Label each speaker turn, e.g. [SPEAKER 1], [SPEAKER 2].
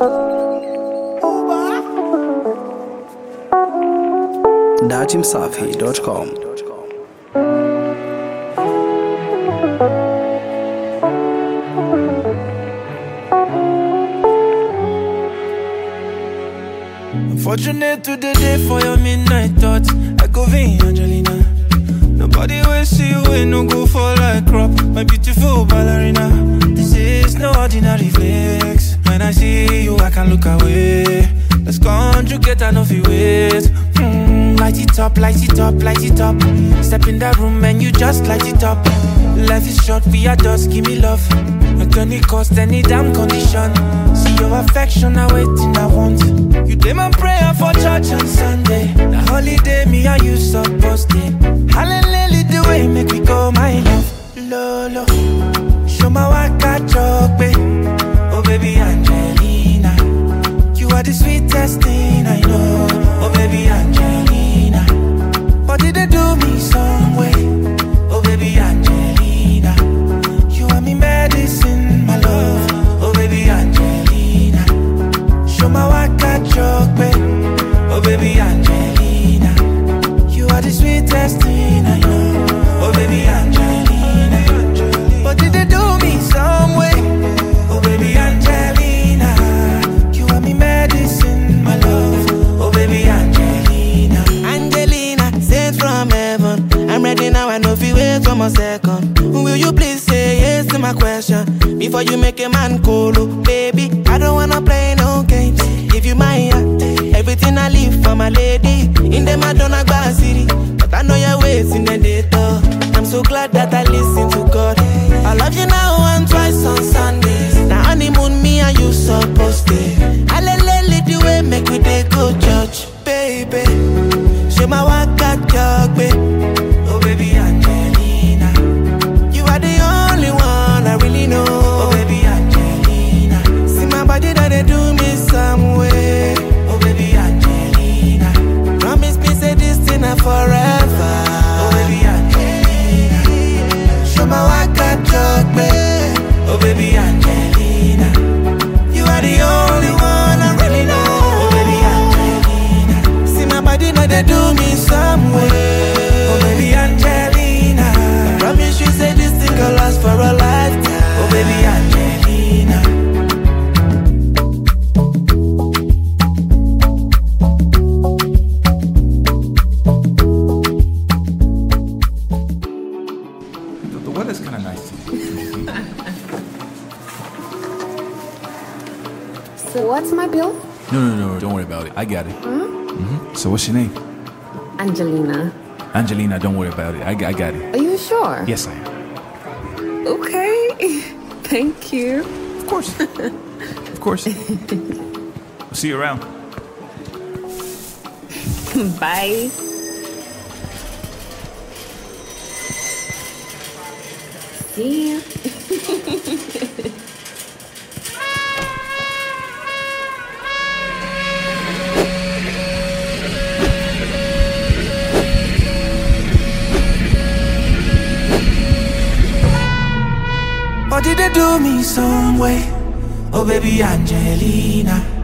[SPEAKER 1] Datimsafi.com.
[SPEAKER 2] Unfortunate to the day for your midnight thoughts. I go vain, Angelina. Nobody will see you when no go fall like crop. My beautiful ballerina. This is no ordinary flex. When I see you, I can't look away. Let's conjugate and off your ways. Light it up, light it up, light it up. Step in that room and you just light it up. Life is short, we are dust, give me love. At any cost, any damn condition. See your affection, I waiting, I want. You did my prayer for church on Sunday. The holiday, me and you supposed to. Hallelujah, the way make me go, my love. Lolo, show my waka chocolate. Oh baby Angelina, you are the sweetest thing I know. Oh baby Angelina, but did they do me some way? Oh baby Angelina, you are me medicine, my love. Oh baby Angelina, show my waka chocolate. Oh baby Angelina, you are the sweetest thing I know. Oh baby Angelina, but did they do me some way? Oh baby Angelina, you are me medicine, my love. Oh baby Angelina,
[SPEAKER 3] Angelina, sent from heaven. I'm ready now, I know if you wait for a second. Will you please say yes to my question before you make a man colo? Baby, I don't wanna play no games. Give you my heart, everything I leave for my lady. In the Madonna Bar City, but I know your ways in the data. I'm so glad that I listen to God. I love you now and twice on Sundays. Now honeymoon, me and you supposed to. Hallelujah, the way make we dey go church, baby. Show my waka jog, baby.
[SPEAKER 2] oh baby Angelina,
[SPEAKER 3] You are the only one I really know.
[SPEAKER 2] oh baby Angelina,
[SPEAKER 3] See my body that they do me some way.
[SPEAKER 2] oh baby Angelina,
[SPEAKER 3] Promise me say this thing a forever.
[SPEAKER 2] oh baby Angelina,
[SPEAKER 3] Show my waka jog, babe.
[SPEAKER 2] oh baby Angelina,
[SPEAKER 3] You are the only one I really know.
[SPEAKER 2] oh baby Angelina,
[SPEAKER 3] See my body that they do me some way.
[SPEAKER 2] oh baby Angelina,
[SPEAKER 3] Promise you say this thing can last for a lifetime.
[SPEAKER 2] oh baby Angelina.
[SPEAKER 4] The weather's kind of nice today.
[SPEAKER 5] So what's my bill?
[SPEAKER 4] No, don't worry about it. I got it. So what's your name?
[SPEAKER 5] Angelina.
[SPEAKER 4] Angelina, don't worry about it. I got it.
[SPEAKER 5] Are you sure?
[SPEAKER 4] Yes, I am.
[SPEAKER 5] Okay. Thank you.
[SPEAKER 4] Of course. Of course. I'll see you around.
[SPEAKER 5] Bye. See you.
[SPEAKER 2] But did they do me some way? Oh baby Angelina,